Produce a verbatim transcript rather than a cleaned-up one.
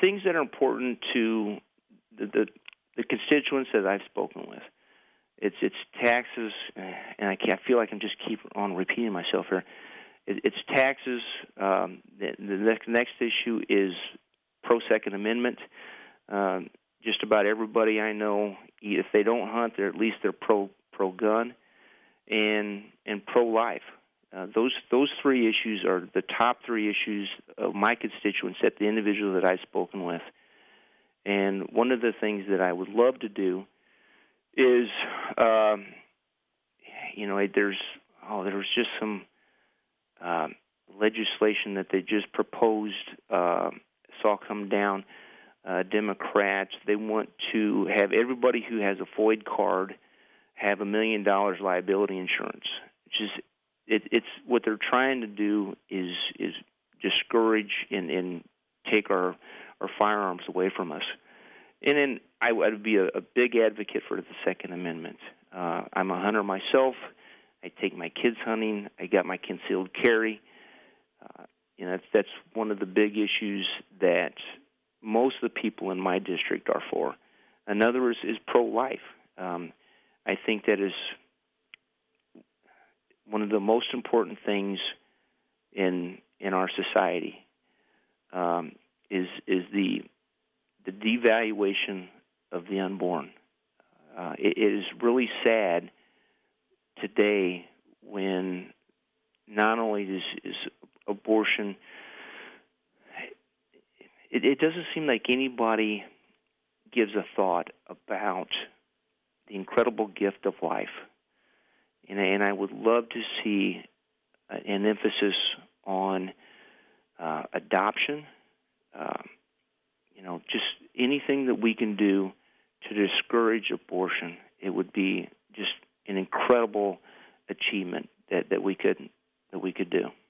things that are important to the, the the constituents that I've spoken with. It's it's taxes, and I, can't, I feel like I'm just keep on repeating myself here. It, it's taxes. Um, the, the next, next issue is pro-Second Amendment. Um, just about everybody I know, if they don't hunt, they're at least they're pro pro gun, and and pro life. Uh, those those three issues are the top three issues of my constituents, at the individual that I've spoken with. And one of the things that I would love to do is, um, you know, there's oh, there was just some uh, legislation that they just proposed. Uh, saw come down. Uh, Democrats, they want to have everybody who has a FOID card have a million dollars liability insurance. Which is, it, it's what they're trying to do is is discourage and, and take our our firearms away from us. And then I would be a, a big advocate for the Second Amendment. Uh, I'm a hunter myself. I take my kids hunting. I got my concealed carry. Uh, you know, that's, that's one of the big issues that most of the people in my district are for. Another is, is pro-life. Um, I think that is one of the most important things in in our society. Um, is is the the devaluation of the unborn. Uh, it, it is really sad today when not only is, is abortion, it, it doesn't seem like anybody gives a thought about the incredible gift of life. And, and I would love to see an emphasis on uh, adoption, uh, you know, just anything that we can do to discourage abortion. It would be just an incredible achievement that, that we could that we could do.